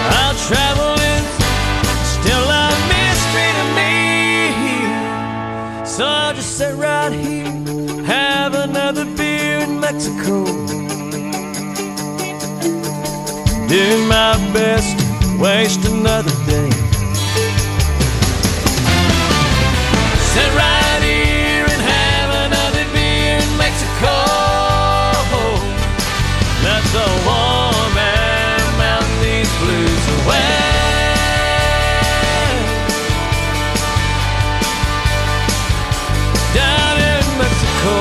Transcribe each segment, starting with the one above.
While travel is still a mystery to me. So I'll just sit right here, have another beer in Mexico. Do my best to waste another day. Sit right here and have another beer in Mexico. Let the warm air melt these blues away. Down in Mexico.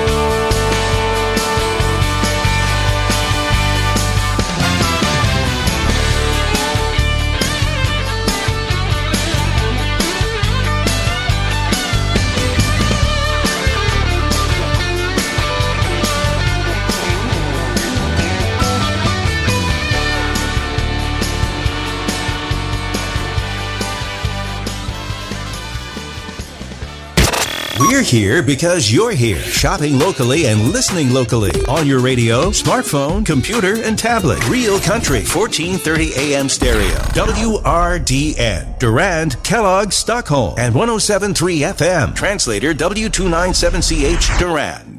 We're here because you're here, shopping locally and listening locally on your radio, smartphone, computer, and tablet. Real Country, 1430 AM stereo. WRDN, Durand, Kellogg, Stockholm, and 107.3 FM. Translator W297CH, Durand.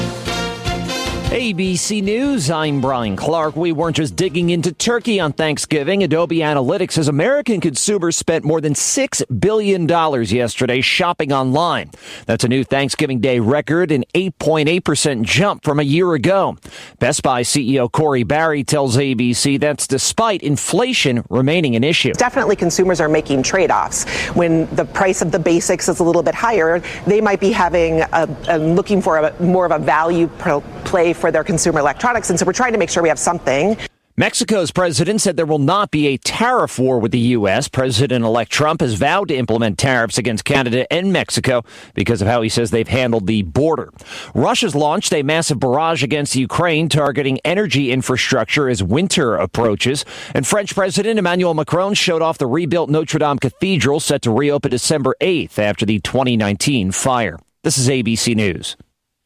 ABC News, I'm Brian Clark. We weren't just digging into turkey on Thanksgiving. Adobe Analytics says American consumers spent more than $6 billion yesterday shopping online. That's a new Thanksgiving Day record, an 8.8% jump from a year ago. Best Buy CEO Corey Barry tells ABC that's despite inflation remaining an issue. Definitely consumers are making trade-offs. When the price of the basics is a little bit higher, they might be having looking for more of a value play for their consumer electronics, and so we're trying to make sure we have something. Mexico's president said there will not be a tariff war with the U.S. President-elect Trump has vowed to implement tariffs against Canada and Mexico because of how he says they've handled the border. Russia's launched a massive barrage against Ukraine, targeting energy infrastructure as winter approaches. And French President Emmanuel Macron showed off the rebuilt Notre Dame Cathedral, set to reopen December 8th after the 2019 fire. This is ABC News.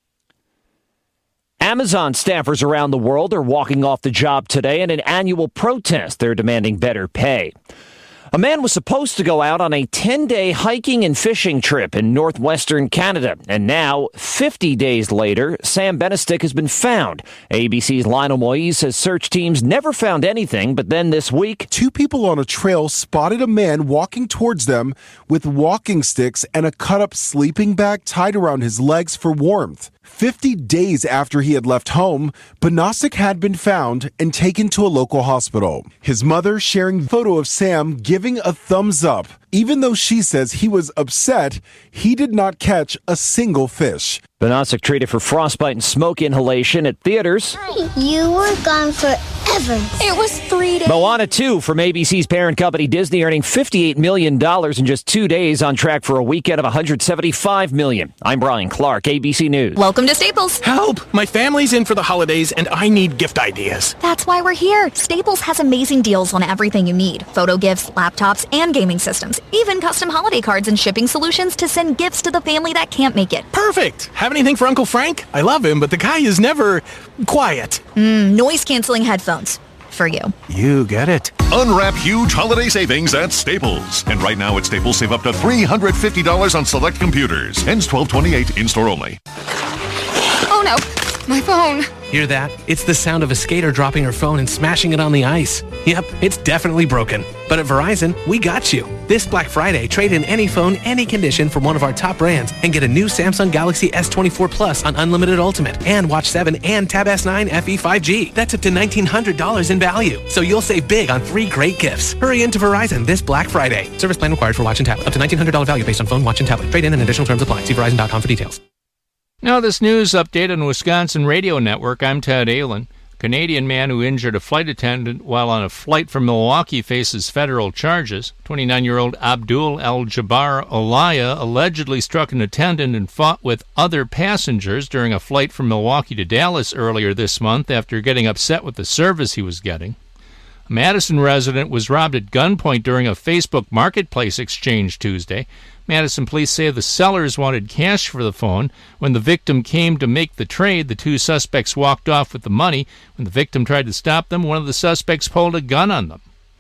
Amazon staffers around the world are walking off the job today in an annual protest. They're demanding better pay. A man was supposed to go out on a 10-day hiking and fishing trip in northwestern Canada. And now, 50 days later, Sam Benestick has been found. ABC's Lionel Moise says search teams never found anything, but then this week, two people on a trail spotted a man walking towards them with walking sticks and a cut-up sleeping bag tied around his legs for warmth. 50 days after he had left home, Benestick had been found and taken to a local hospital. His mother sharing a photo of Sam giving a thumbs up. Even though she says he was upset, he did not catch a single fish. Benestick treated for frostbite and smoke inhalation at theaters. You were gone forever. It was 3 days. Moana 2 from ABC's parent company Disney earning $58 million in just 2 days, on track for a weekend of $175 million. I'm Brian Clark, ABC News. Welcome to Staples. Help! My family's in for the holidays and I need gift ideas. That's why we're here. Staples has amazing deals on everything you need. Photo gifts, laptops, and gaming systems. Even custom holiday cards and shipping solutions to send gifts to the family that can't make it. Perfect! Have anything for Uncle Frank? I love him, but the guy is never quiet. Noise-canceling headphones. For you. You get it. Unwrap huge holiday savings at Staples. And right now at Staples, save up to $350 on select computers. Ends 12/28, in-store only. Oh no, my phone. Hear that? It's the sound of a skater dropping her phone and smashing it on the ice. Yep, it's definitely broken. But at Verizon, we got you. This Black Friday, trade in any phone, any condition from one of our top brands and get a new Samsung Galaxy S24 Plus on Unlimited Ultimate and Watch 7 and Tab S9 FE 5G. That's up to $1,900 in value. So you'll save big on 3 great gifts. Hurry into Verizon this Black Friday. Service plan required for watch and tablet. Up to $1,900 value based on phone, watch, and tablet. Trade in and additional terms apply. See Verizon.com for details. Now this news update on Wisconsin Radio Network. I'm Ted Allen. Canadian man who injured a flight attendant while on a flight from Milwaukee faces federal charges. 29-year-old Abdul Al-Jabbar Olaya allegedly struck an attendant and fought with other passengers during a flight from Milwaukee to Dallas earlier this month after getting upset with the service he was getting. A Madison resident was robbed at gunpoint during a Facebook Marketplace exchange Tuesday. Madison police say the sellers wanted cash for the phone. When the victim came to make the trade, the 2 suspects walked off with the money. When the victim tried to stop them, one of the suspects pulled a gun on them.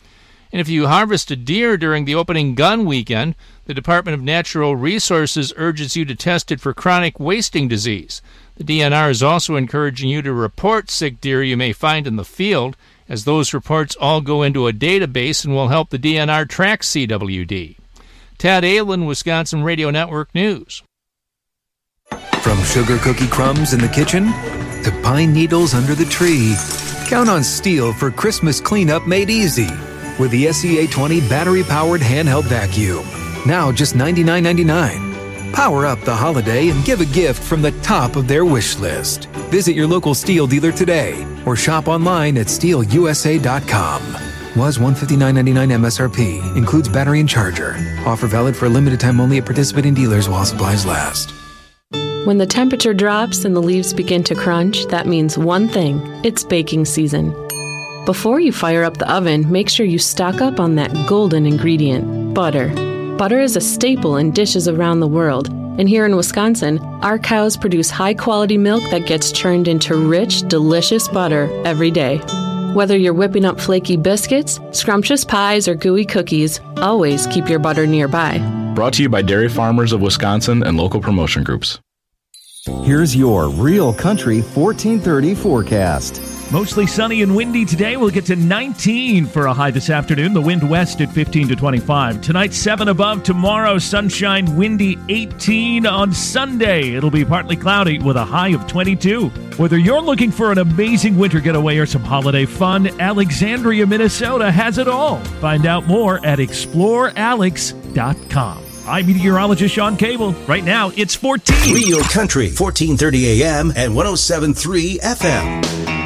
And if you harvest a deer during the opening gun weekend, the Department of Natural Resources urges you to test it for chronic wasting disease. The DNR is also encouraging you to report sick deer you may find in the field, as those reports all go into a database and will help the DNR track CWD. Tad Aylin, Wisconsin Radio Network News. From sugar cookie crumbs in the kitchen to pine needles under the tree, count on Stihl for Christmas cleanup made easy with the SEA20 battery-powered handheld vacuum. Now just $99.99. Power up the holiday and give a gift from the top of their wish list. Visit your local Stihl dealer today or shop online at StihlUSA.com. Was $159.99 MSRP. Includes battery and charger. Offer valid for a limited time only at participating dealers while supplies last. When the temperature drops and the leaves begin to crunch, that means one thing. It's baking season. Before you fire up the oven, make sure you stock up on that golden ingredient, butter. Butter is a staple in dishes around the world, and here in Wisconsin, our cows produce high-quality milk that gets churned into rich, delicious butter every day. Whether you're whipping up flaky biscuits, scrumptious pies, or gooey cookies, always keep your butter nearby. Brought to you by Dairy Farmers of Wisconsin and local promotion groups. Here's your Real Country 1430 forecast. Mostly sunny and windy today. We'll get to 19 for a high this afternoon. The wind west at 15 to 25. Tonight, 7 above. Tomorrow, sunshine, windy, 18. On Sunday, it'll be partly cloudy with a high of 22. Whether you're looking for an amazing winter getaway or some holiday fun, Alexandria, Minnesota has it all. Find out more at explorealex.com. I'm meteorologist Sean Cable. Right now, it's 14. Real Country, 1430 AM and 107.3 FM.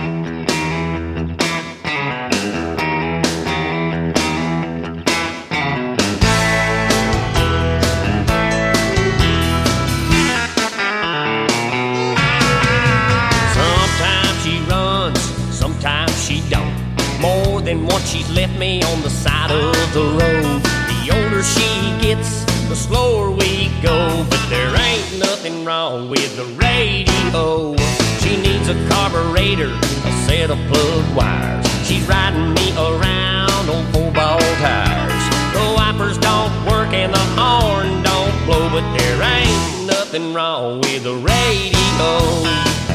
Sometimes she runs, sometimes she don't. More than once she's left me on the side of the road. The older she gets, the slower we go, but there ain't nothing wrong with the radio. She needs a carburetor, a set of plug wires. She's riding me around on 4-ball tires. The wipers don't work and the horn don't blow, but there ain't nothing wrong with the radio.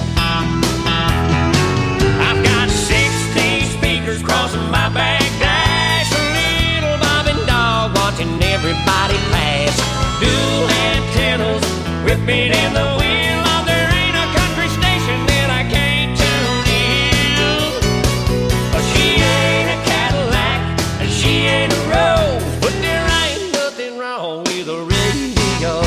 I've got 60 speakers crossing my back dash, a little bobbing dog watching everybody pass. Dual antennas whipping in the wind. Oh, there ain't a country station that I can't tune in. She ain't a Cadillac and she ain't a Rose, but there ain't nothing wrong with the radio.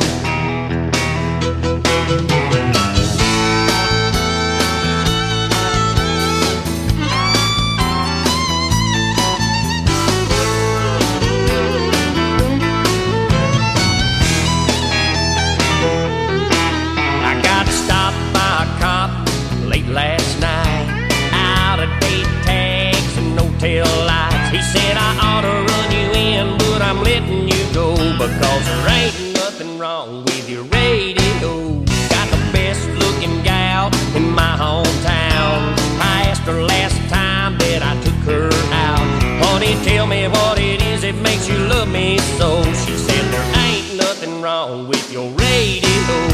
Last night, out of date tags and no tail lights. He said I ought to run you in, but I'm letting you go because there ain't nothing wrong with your radio. Got the best looking gal in my hometown. I asked her last time that I took her out, honey, tell me what it is that makes you love me so. She said there ain't nothing wrong with your radio.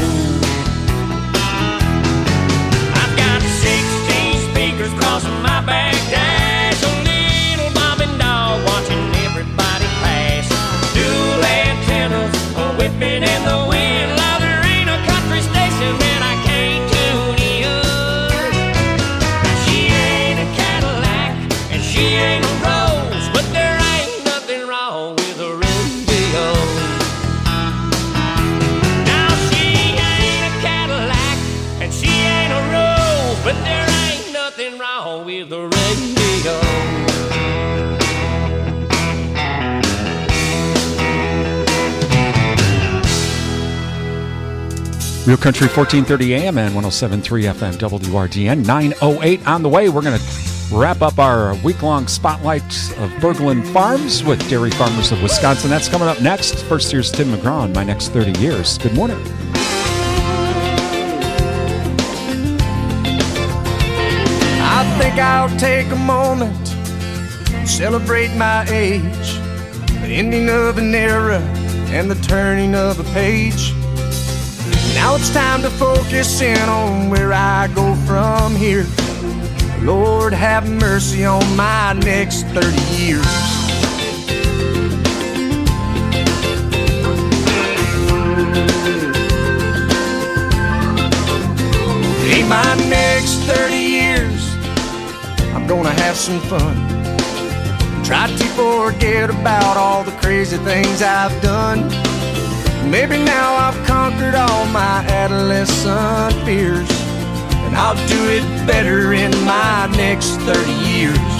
Crossing my back dash, a little bobbing dog watching everybody pass. Dual antennas whipping in the wind. Love, there ain't a country station that I can't tune in. She ain't a Cadillac and she ain't a Rose, but there ain't nothing wrong with the radio. Now she ain't a Cadillac and she ain't a Rose, but there ain't nothing wrong with the radio. Real Country 1430 AM and 107.3 FM WRDN. 9:08 on the way. We're going to wrap up our week-long spotlight of Berglund Farms with Dairy Farmers of Wisconsin. That's coming up next. First, here's Tim McGraw on My Next 30 Years. Good morning. I think I'll take a moment celebrate my age, the ending of an era and the turning of a page. Now it's time to focus in on where I go from here. Lord, have mercy on my next 30 years. In my next 30 years, I'm gonna have some fun. Try to forget about all the crazy things I've done. Maybe now I've conquered all my adolescent fears, and I'll do it better in my next 30 years.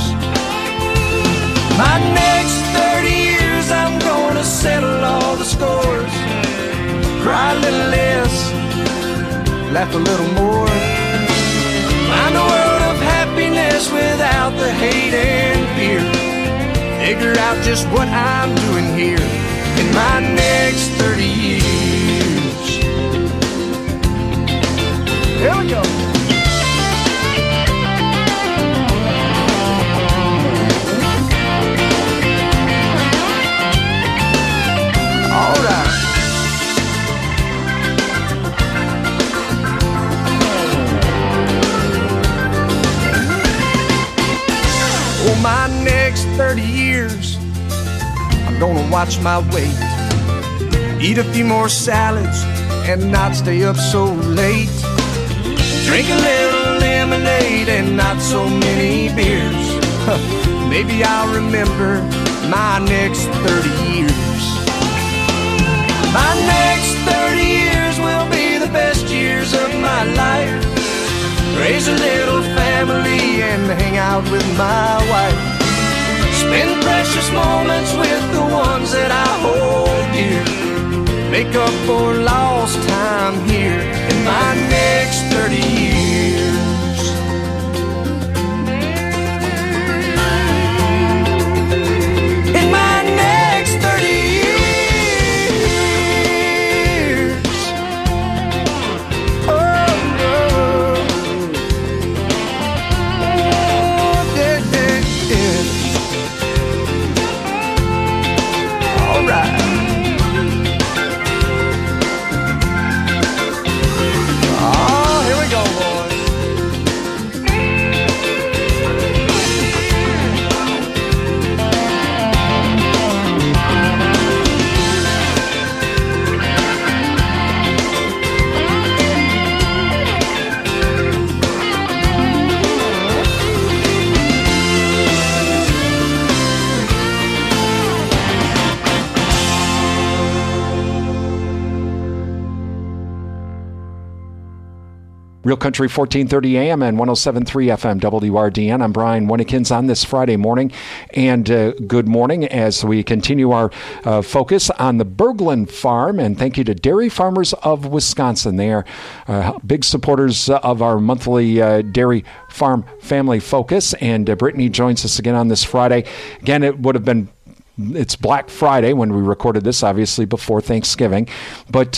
My next 30 years, I'm gonna settle all the scores. Cry a little less, laugh a little more. Find a world of happiness without the hate and fear. Figure out just what I'm doing here in my next 30 years. Here we go. All right. Oh, my next 30 years, I'm gonna watch my weight, eat a few more salads and not stay up so late, drink a little lemonade and not so many beers. Maybe I'll remember my next 30 years. My next 30 years will be the best years of my life. Raise a little family and hang out with my wife. Spend precious moments with the ones that I hold dear. Make up for lost time here in my next 30 years. In my next 30 years. Real Country 1430 AM and 107.3 FM WRDN. I'm Brian Winnekins on this Friday morning. And good morning as we continue our focus on the Berglund Farm. And thank you to Dairy Farmers of Wisconsin. They are big supporters of our monthly Dairy Farm Family Focus. And Brittany joins us again on this Friday. Again, it's Black Friday when we recorded this, obviously before Thanksgiving. But